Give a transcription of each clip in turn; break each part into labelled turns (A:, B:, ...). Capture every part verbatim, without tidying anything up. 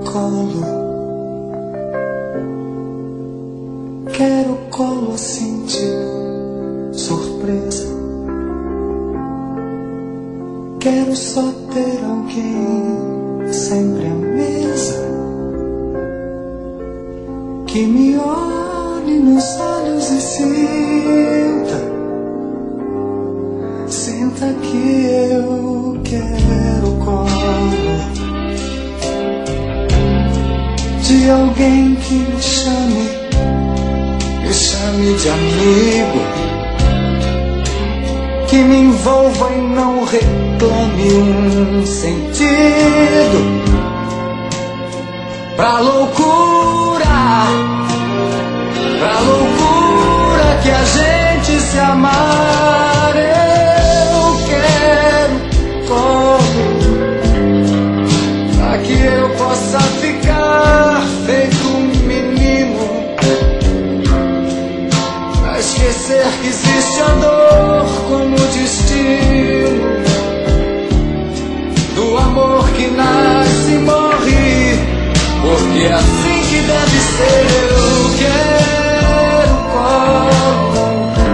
A: colo, quero colo assim de surpresa. Quero só ter alguém sempre à mesa, que me olhe nos olhos e sinta, sinta que eu quero colo de alguém que me chame, me chame de amigo, que me envolva e não reclame um sentido pra loucura, pra loucura que a gente se amar. Eu quero colo pra que eu possa ficar feito um menino, pra esquecer que existe a dor como destino do amor que nasce e morre, porque é assim que deve ser. Eu quero colo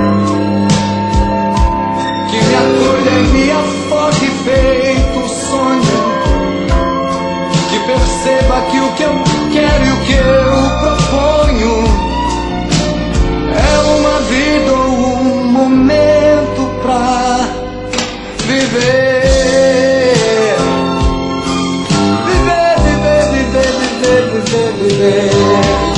A: que me acolha e me afogue feito sonho, que perceba que o que eu quero e o que eu proponho é uma vida ou um momento pra viver. Viver, viver, viver, viver, viver, viver.